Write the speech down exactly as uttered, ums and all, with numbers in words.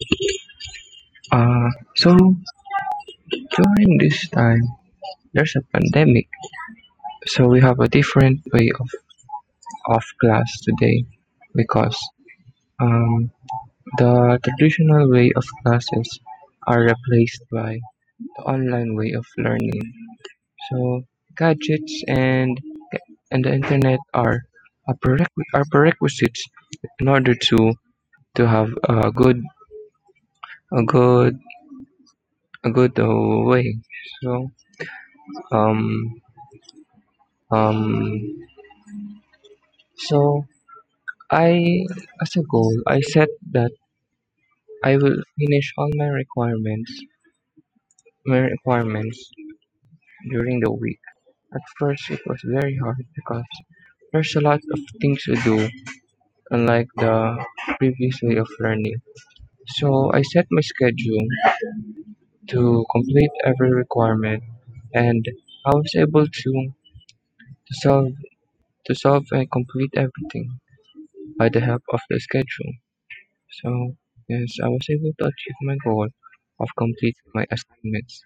Uh, so during this time, there's a pandemic, so we have a different way of of class today because um, the traditional way of classes are replaced by the online way of learning. So gadgets and and the internet are a prerequ- are prerequisites in order to to have a good a good a good uh, way. So um um so I as a goal I set that I will finish all my requirements my requirements during the week. At first it was very hard because there's a lot of things to do unlike the previous way of learning. So I set my schedule to complete every requirement and I was able to, to solve to solve and complete everything by the help of the schedule. So yes, I was able to achieve my goal of completing my assignments.